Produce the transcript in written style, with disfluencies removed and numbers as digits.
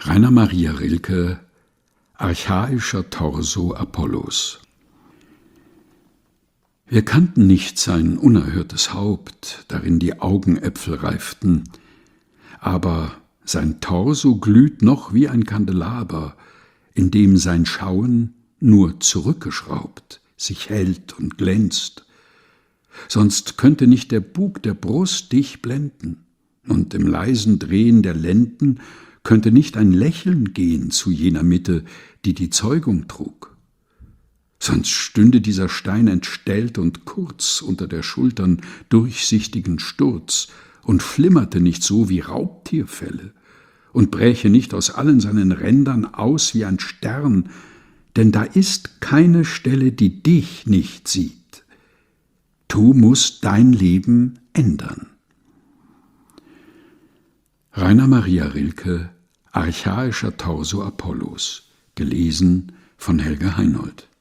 Rainer Maria Rilke: Archaischer Torso Apollos. Wir kannten nicht sein unerhörtes Haupt, darin die Augenäpfel reiften, aber sein Torso glüht noch wie ein Kandelaber, in dem sein Schauen nur zurückgeschraubt sich hält und glänzt. Sonst könnte nicht der Bug der Brust dich blenden, und im leisen Drehen der Lenden könnte nicht ein Lächeln gehen zu jener Mitte, die die Zeugung trug. Sonst stünde dieser Stein entstellt und kurz unter der Schultern durchsichtigen Sturz und flimmerte nicht so wie Raubtierfelle und bräche nicht aus allen seinen Rändern aus wie ein Stern, denn da ist keine Stelle, die dich nicht sieht. Du musst dein Leben ändern. Rainer Maria Rilke: Archaischer Torso Apollos, gelesen von Helga Heinold.